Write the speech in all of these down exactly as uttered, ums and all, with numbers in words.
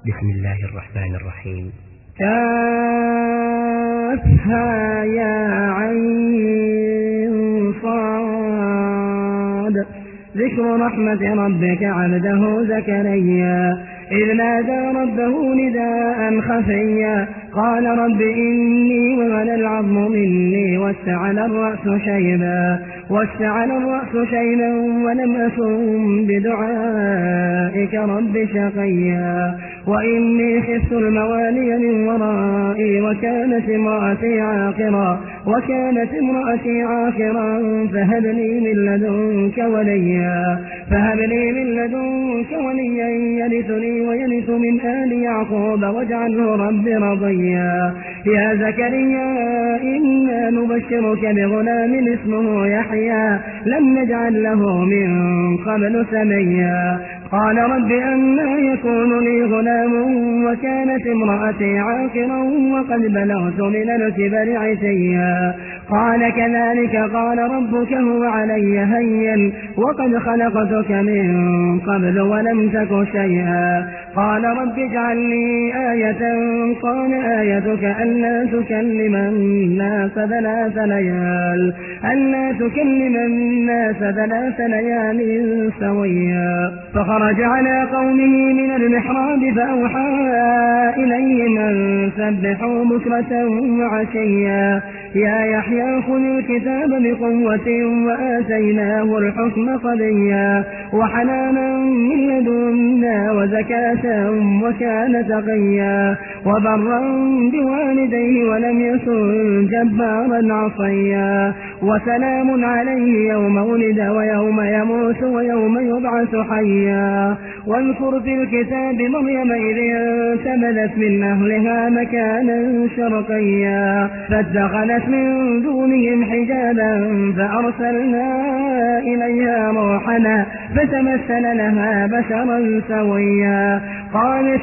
بسم الله الرحمن الرحيم. كافها يا عين صاد. ذكر رحمة ربك عبده زكريا إذ نادى ربه نداء خفيا قال رب إني وهن العظم مني واشتعل الرأس شيبا واشتعل الرأس شيبا ولم أكن بدعائك رب شقيا وإني خفت الموالي من ورائي وكانت امرأتي عاقرا وكانت امرأتي عاقرا فهب لي من لدنك وليا فهب لي من لدنك وليا يرثني ويرث من آل يعقوب واجعله رب رضيا يا زكريا إنا نبشرك بغلام اسمه يحيى لم نجعل له من قبل سميا قال رب أنى يكون لي غلام وكانت امرأتي عاقرا وقد بلغت من الكبر عتيا قال كذلك قال ربك هو علي هين وقد خلقتك من قبل ولم تك شيئا قال رب اجعل لي آية قال آيتك ألا تكلم الناس ثلاث ليال ألا تكلم الناس ثلاث ليال سويا فخرج على قومه من المحراب فأوحى إليهم أن سبحوا بكرة وعشيا يا يحيى خذ الكتاب بقوة وآتيناه الحكم صبيا وحنانا من لدنا وزكاة وكان تقيا وبرا بوالديه ولم يكن جبارا عصيا وسلام عليه يوم ولد ويوم يموت ويوم يبعث حيا واذكر في الكتاب مريم إذ انتبذت من أهلها مكانا شرقيا فاتخذت من دونهم حجابا فأرسلنا إليها روحنا فتمثل لها بشرا سويا قالت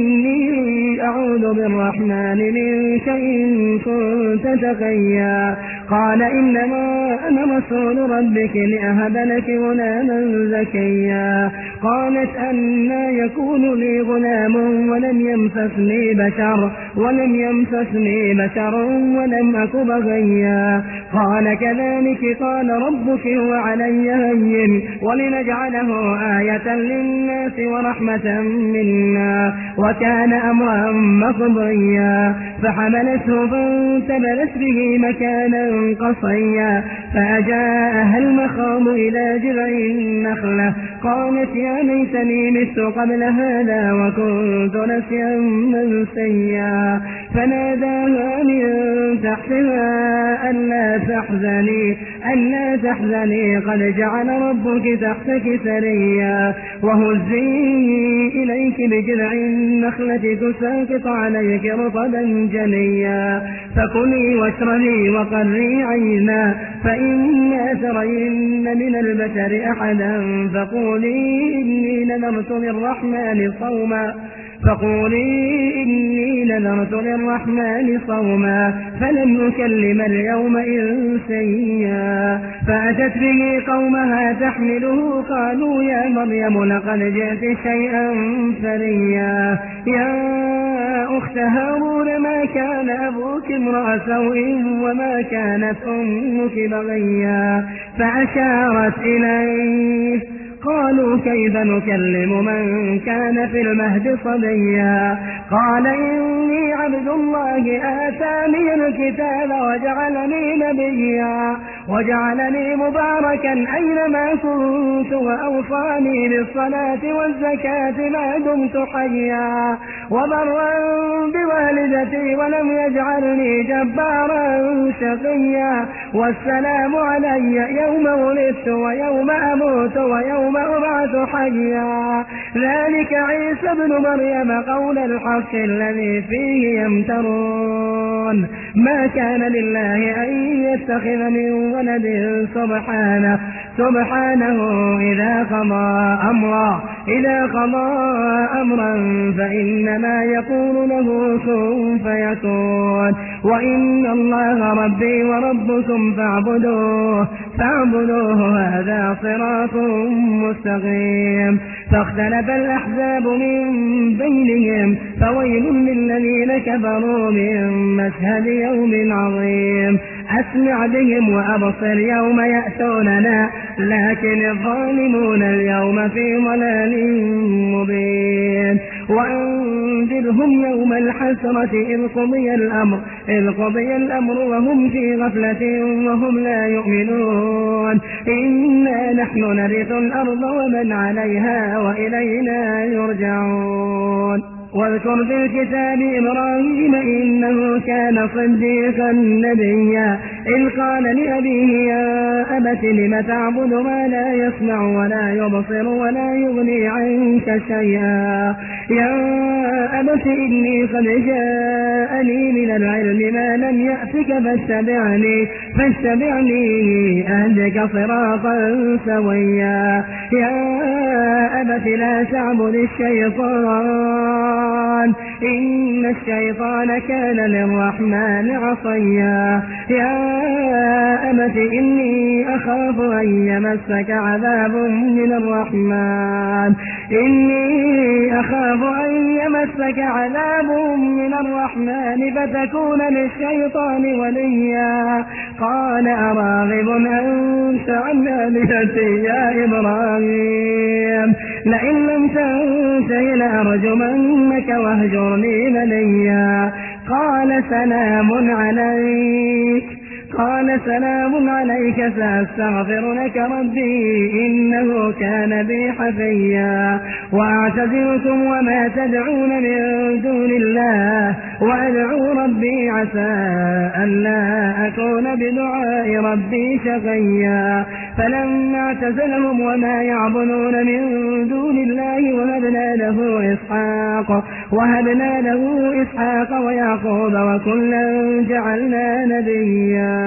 إني أعوذ بالرحمن منك إن كنت تقيا قال إنما أنا رسول ربك لأهب لك غلاما زكيا قالت أنى يكون لي غلام ولم يمسسني بشر ولم يمسسني بشر ولم أك بغيا قال كذلك قال ربك هو علي هين ولنجعله آية للناس ورحمة منا وكان أمرا مقضيا فحملته فانتبذت به مكانا قصيا فأجاءها المخاض إلى جذع النخلة قالت يا ليتني مت قبل هذا وكنت نسيا منسيا فناداها من تحتها ألا تحزني ألا تحزني قد جعل ربك تحتك سريا وهزي إليك بجذع النخلة تساقط عليك رطبا جنيا فكلي واشربي وقري عينا فإما ترين من البشر أحدا فقولي إني نذرت للرحمن صوما فقولي إني نذرت للرحمن صوما فلن نكلم اليوم إنسيا فأتت به قومها تحمله قالوا يا مريم لقد جئت شيئا فريا يا أخت هارون ما كان أبوك امرأ سوء وما كانت أمك بغيا فأشارت إليه قالوا كيف نكلم من كان في المهد صبيا قال إني عبد الله آتاني الكتاب وجعلني نبيا وجعلني مباركا أينما كنت وأوصاني بالصلاة والزكاة ما دمت حيا وبرا بوالدتي ولم يجعلني جبارا شقيا والسلام علي يوم ولدت ويوم أموت ويوم أبعث حيا ذلك عيسى ابن مريم قول الحق الذي فيه يمترون ما كان لله أن يتخذ من ولد سبحانه سبحانه إذا قضى أمرا إذا قضى أمرا فإنما يقول له كن فيكون وإن الله ربي وربكم فاعبدوه فاعبدوه هذا صراط مستقيم فاختلف الأحزاب من بينهم فويل للذين كفروا من مشهد يوم عظيم أسمع بهم وأبصر يوم يأتوننا لكن الظالمون اليوم في ضلال مبين وأنذرهم يوم الحسرة إذ قضي الأمر إذ قضي الأمر وهم في غفلة وهم لا يؤمنون إنا نحن نرث الأرض ومن عليها وإلينا يرجعون واذكر في الكتاب إبراهيم إنه كان صديقا نبيا إذ قال لأبيه يا أبت لم تعبد ما لا يسمع ولا يبصر ولا يغني عنك شيئا يا أبت إني قد جاءني من العلم ما لم يأتك فاتبعني فاتبعني أهدك صراطا سويا يا أبت لا تعبد الشيطان إن الشيطان كان للرحمن عصيا يا أبت إني أخاف أن يمسك عذاب من الرحمن إني أخاف أن يمسك عذاب من الرحمن فتكون للشيطان وليا قال أراغب أنت عن آلهتي يا إبراهيم لئن لم تنته لأرجمنك واهجرني مليا قال سلام عليك قال سلام عليك سأستغفر لك ربي إنه كان بي حفيا وأعتزلكم وما تدعون من دون الله وأدعو ربي عسى ألا أكون بدعاء ربي شقيا فلما اعتزلهم وما يعبدون من دون الله وهبنا له إسحاق وهبنا له إسحاق ويعقوب وكلا جعلنا نبيا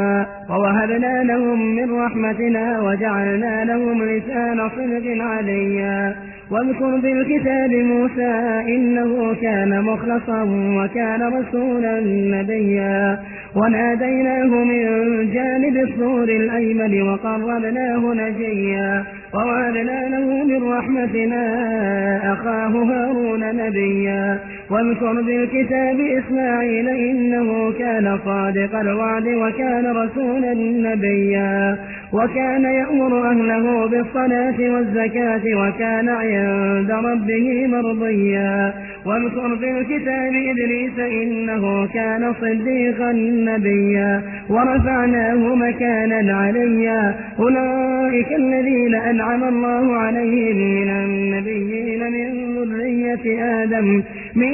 ووهبنا لهم من رحمتنا وجعلنا لهم لسان صدق عليا واذكر في الكتاب موسى إنه كان مخلصا وكان رسولا نبيا وناديناه من جانب الطور الأيمن وقربناه نجيا ووهبنا له من رحمتنا أخاه هارون نبيا واذكر في الكتاب إسماعيل إنه كان صادق الوعد وكان رسولا نبيا وكان يأمر أهله بالصلاة والزكاة وكان عند ربه مرضيا واذكر في الكتاب إدريس إنه كان صديقا نبيا ورفعناه مكانا عليا أولئك الذين أنعم الله عليهم من النبيين من ذرية آدم من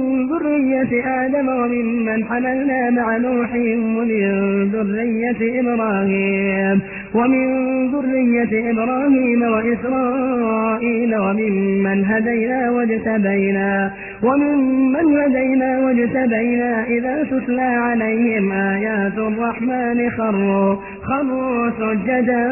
ذرية آدم وممن حملنا مع نوح ومن ذرية إبراهيم ومن ذرية إبراهيم وإسرائيل وممن هدينا واجتبينا وممن هدينا واجتبينا إذا تتلى عليهم آيات الرحمن خروا خروا سجدا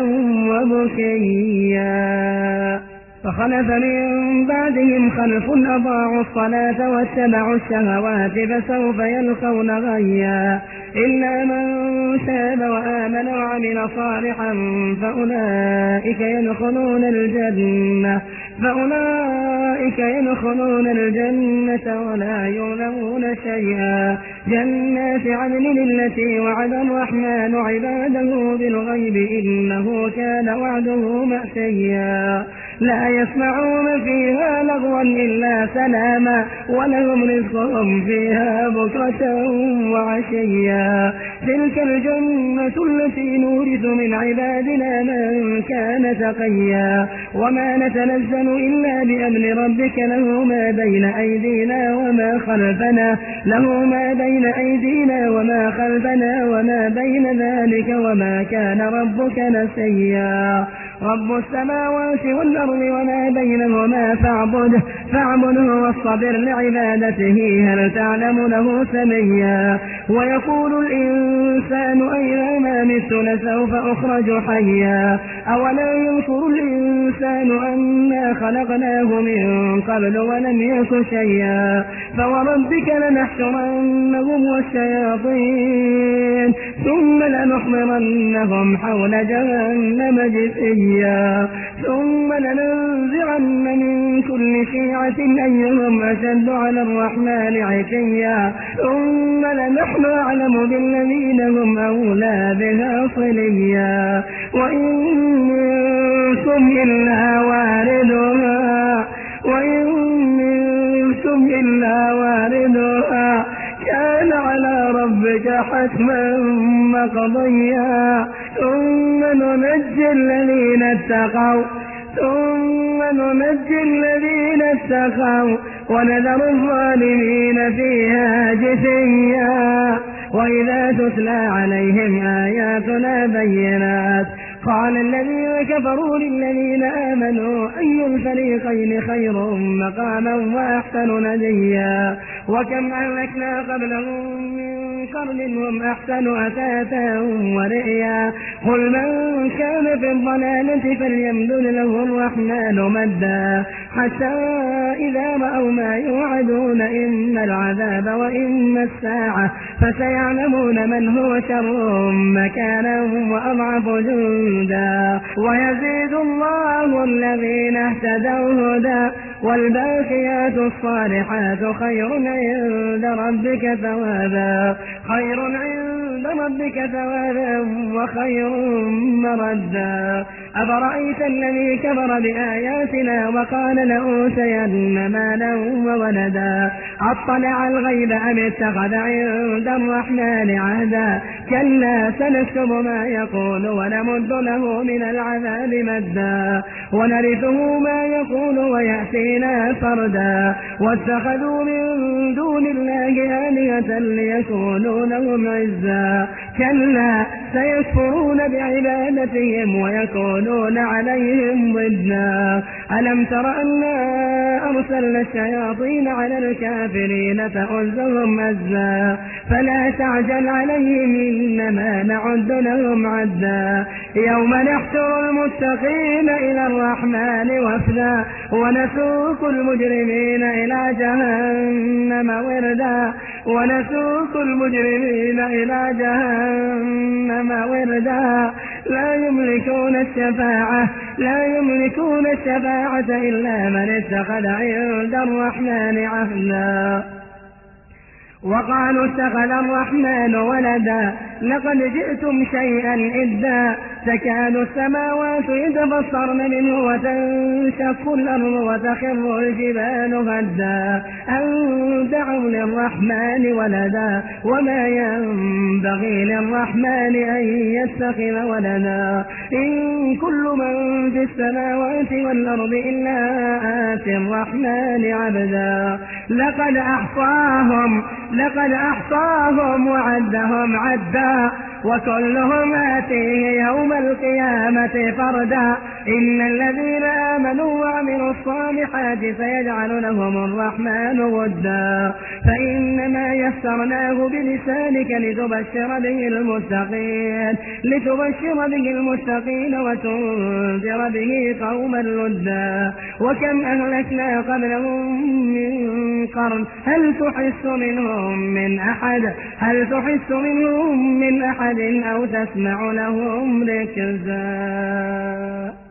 وبكيا فخلف من بعدهم خلف أضاعوا الصلاة واتبعوا الشهوات فسوف يلقون غيا إلا من تاب وآمن وعمل صالحا فأولئك يدخلون الجنة فأولئك يدخلون الجنة ولا يظلمون شيئا جنات عدن التي وعد الرحمن عباده بالغيب إنه كان وعده مأتيا لا يسمعون فيها لغوا إلا سلاما ولهم رزقهم فيها بكرة وعشيا تلك الجنة التي نورث من عبادنا من كان تقيا وما نتنزل إلا بأمر ربك له ما بين أيدينا وما خلفنا له ما بين أيدينا وما خلفنا وما بين ذلك وما كان ربك نسيا رب السماوات والأرض وما بينهما فاعبده فاعبده واصطبر لعبادته هل تعلم له سميا ويقول الإنسان أئذا ما مت لسوف أخرج حيا أولا ينكر الإنسان أنا خلقناه من قبل ولم يك شيئا فوربك لنحشرنهم والشياطين ثم لنحضرنهم حول جهنم جثيا ثم ولننزعن من كل شيعة أيهم أشد على الرحمن عتيا ثم لنحن أعلم بالذين هم أولى بها صليا وإن منكم إلا واردها وإن منكم إلا واردها كان على ربك حتما مقضيا ثم ننجي الذين اتقوا ثم ننجي الذين اتقوا ونذر الظالمين فيها جثيا وإذا تتلى عليهم آياتنا بينات قال الذين كفروا للذين آمنوا أي الفريقين خير مقاما وأحسن نديا وكم أهلكنا قبلهم من قرن هم أحسن أثاثا ورئيا قل من كان في الضلالة فليمدد له الرحمن مدا حتى إذا رأوا ما يوعدون إما العذاب وإما الساعة فسيعلمون من هو شر مكانا وأضعف جندا ويزيد الله الذين اهتدوا هدى والباقيات الصالحات خير عند ربك ثوابا خير عند ربك ثوابا وخير مردا أفرأيت الذي كفر بآياتنا وقال لأوتين مالا وولدا أطلع الغيب أم اتخذ عند الرحمن عهدا كلا سنكتب ما يقول ونمد له من العذاب مدا ونرثه ما يقول ويأتينا فردا واتخذوا من دون الله آلهة ليكونوا لهم عزا كلا سيكفرون بعبادتهم ويكونون عليهم ضدا ألم تر أنا أرسلنا الشياطين على الكافرين تؤزهم أزا فلا تعجل عليهم إنما نعد لهم عدا يوم نحشر المتقين إلى الرحمن وفدا ونسوق المجرمين إلى جهنم وردا ونسوق المجرمين إلى جهنم وردا لا يملكون الشفاعة لا يملكون الشفاعة إلا من اتخذ عند الرحمن عهدا وقالوا اتخذ الرحمن ولدا لقد جئتم شيئا إدا تكاد السماوات يتفطرن منه وتنشق الأرض وتخر الجبال هدا أن دعوا للرحمن ولدا وما ينبغي للرحمن أن يتخذ ولدا إن كل من في السماوات والأرض إلا آتي الرحمن عبدا لقد أحصاهم لقد أحصاهم وعدهم عدا وكلهم آتيه يوم القيامة فردا إن الذين آمنوا وعملوا الصالحات سيجعل لهم الرحمن ودا فإنما يسرناه بلسانك لتبشر به المتقين لتبشر به المتقين وتنذر به قوما لدا وكم أهلكنا قبلهم من قرن هل تحس منهم من أحد هل تحس منهم من أحد أو تسمع لهم ركزا